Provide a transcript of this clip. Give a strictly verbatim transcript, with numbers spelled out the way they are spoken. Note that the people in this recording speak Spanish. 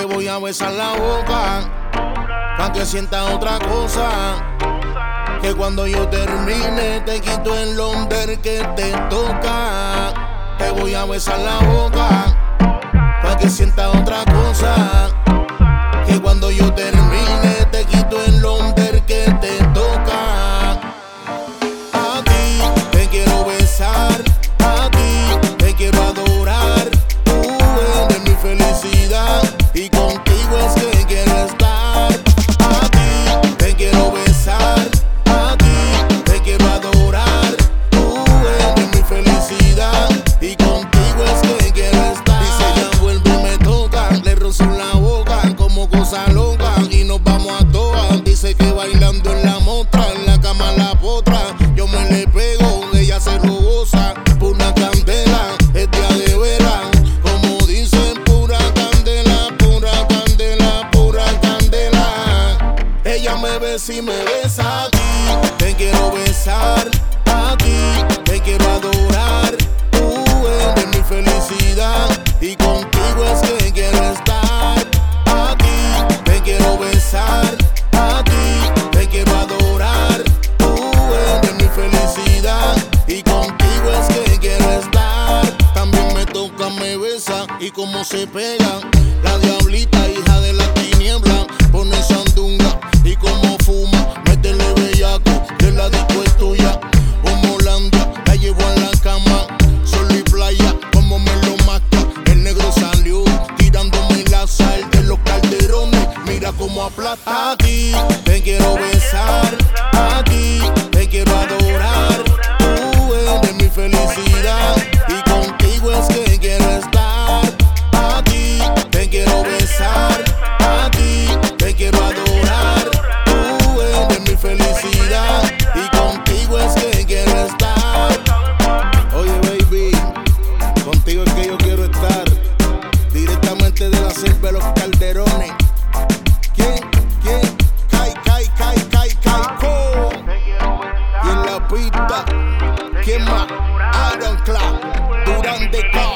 Te voy a besar la boca pa' que sientas otra cosa. Que cuando yo termine te quito el under que te toca. Te voy a besar la boca pa' que sientas otra cosa. Que cuando yo termine te quito el under que te toca. A ti te quiero besar, a ti te quiero adorar. Tú eres mi felicidad y contigo es que quiero estar. A ti te quiero besar, a ti te quiero adorar. Tú eres mi felicidad y contigo es que quiero estar. Dice ella vuelve y me toca, le rozo la boca como cosa loca y nos vamos a todas. Dice que bailando en la mostra, en la cama la potra. Yo me le pego, ella se lo goza. Pura candela, es día de veras. Como dicen, pura candela, pura candela, pura candela. Ella me besa y me besa a ti. Te quiero besar, a ti te quiero adorar. Tú eres mi felicidad y contigo es que quiero estar. A ti te quiero besar, a ti te quiero adorar. Tú eres mi felicidad y contigo es que quiero estar. También me toca, me besa y como se pega. La diablita, hija de la tiniebla, pone sandunga y como fuma, métele bellaco, que la disco es tuya. Homolandia, la llevo a la cama, sol y playa, como me lo masca. El negro salió tirándome la sal de los calderones, mira como aplasta. A ti te quiero besar, a ti te quiero adorar. Tú eres mi felicidad y contigo es que quiero estar. A ti te quiero besar, a ti te quiero adorar. Tú eres mi felicidad y contigo es que quiero estar. Oye baby, contigo es que yo quiero estar. Directamente de la selva de los calderones. ¿Quién? ¿Quién? Kai, Kai, Kai, Kai, Kai, Co. Y en la pista, ¿quién más? Iron Club, Durán de Cao.